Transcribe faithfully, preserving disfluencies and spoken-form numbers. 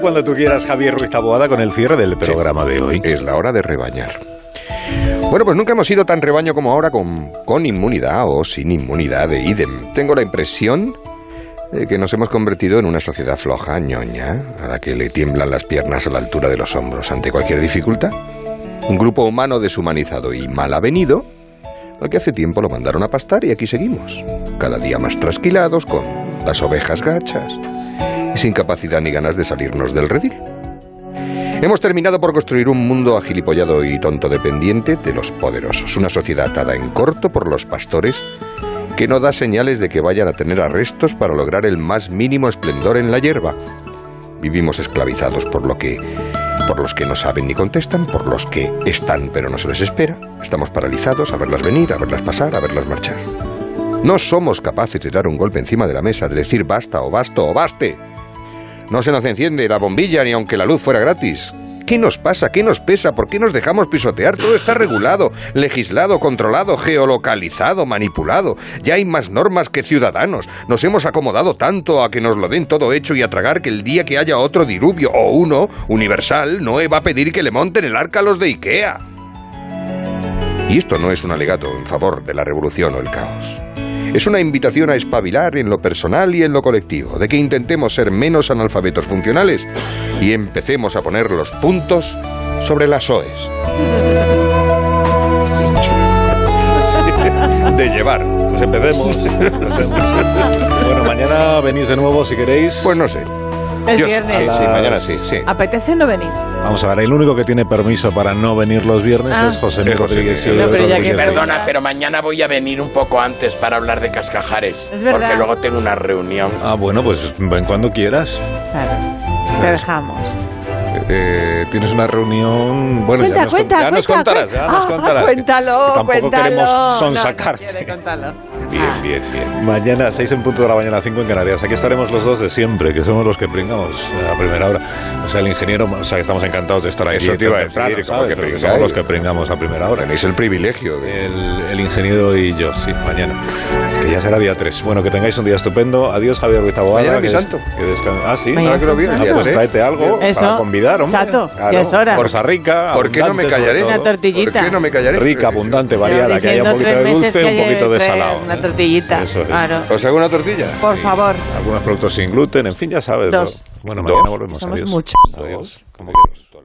cuando tú quieras, Javier Ruiz Taboada, con el cierre del programa sí, de hoy. Es la hora de rebañar. Bueno, pues nunca hemos sido tan rebaño como ahora, con, con inmunidad o sin inmunidad de ídem. Tengo la impresión de que nos hemos convertido en una sociedad floja, ñoña, a la que le tiemblan las piernas a la altura de los hombros ante cualquier dificultad. Un grupo humano deshumanizado y mal avenido, al que hace tiempo lo mandaron a pastar y aquí seguimos, cada día más trasquilados, con las ovejas gachas y sin capacidad ni ganas de salirnos del redil. Hemos terminado por construir un mundo agilipollado y tonto dependiente de los poderosos, una sociedad atada en corto por los pastores que no da señales de que vayan a tener arrestos para lograr el más mínimo esplendor en la hierba. Vivimos esclavizados por lo que, por los que no saben ni contestan, por los que están pero no se les espera. Estamos paralizados a verlas venir, a verlas pasar, a verlas marchar. No somos capaces de dar un golpe encima de la mesa, de decir basta o basto o baste. No se nos enciende la bombilla ni aunque la luz fuera gratis. ¿Qué nos pasa? ¿Qué nos pesa? ¿Por qué nos dejamos pisotear? Todo está regulado, legislado, controlado, geolocalizado, manipulado. Ya hay más normas que ciudadanos. Nos hemos acomodado tanto a que nos lo den todo hecho y a tragar que el día que haya otro diluvio o uno, universal, no va a pedir que le monten el arca a los de Ikea. Y esto no es un alegato en favor de la revolución o el caos. Es una invitación a espabilar en lo personal y en lo colectivo, de que intentemos ser menos analfabetos funcionales y empecemos a poner los puntos sobre las oes. De llevar. Pues empecemos. Bueno, mañana venís de nuevo si queréis. Pues no sé. El Yo, viernes. sí, sí, mañana sí, sí. ¿Apetece no venir? Vamos a ver, el único que tiene permiso para no venir los viernes ah. es José Miguel Rodríguez. Rodríguez. No, pero ya que Perdona, pero mañana voy a venir un poco antes para hablar de Cascajares. Es verdad. Porque luego tengo una reunión. Ah, bueno, pues ven cuando quieras. Claro. Te dejamos. Eh, tienes una reunión. Bueno, cuenta, ya nos, cuenta, ya cuenta, nos contarás. cuenta. Ya nos Ah, contarás. cuéntalo, que tampoco cuéntalo. queremos sonsacarte. No, no quiere contarlo. Bien, Ah. bien, bien. Mañana, seis en punto de la mañana, cinco en Canarias. Aquí estaremos los dos de siempre, que somos los que pringamos a primera hora. O sea, el ingeniero, o sea, que estamos encantados de estar aquí. Eso te iba a temprano, decir, ¿sabes? como que Pero que pringáis. somos los que pringamos a primera hora. Tenéis el privilegio de... El, el ingeniero y yo, sí, mañana. Que ya será día tres. Bueno, que tengáis un día estupendo. Adiós, Javier Ruiz Taboada. Mañana que mi des- santo. Que descan- ah, sí. Mañana Ahora que lo vi, es tu el Ah, día pues tres. tráete algo Eso, para convidar, hombre. chato, Claro. ya es hora. Cosa rica, ¿Por qué no me abundante, callaré? sobre Una todo. tortillita. ¿Por qué no me callaré? Rica, abundante, Llevo variada, que haya un diciendo poquito de tres meses dulce, que un poquito de traer salado. Una tortillita, Eso es. claro. ¿Os hago una tortilla? Por favor. Algunos productos sin gluten, en fin, ya sabes. Dos. ¿no? Bueno, Dos. mañana volvemos. Somos Adiós. muchos. Adiós. Como quieras.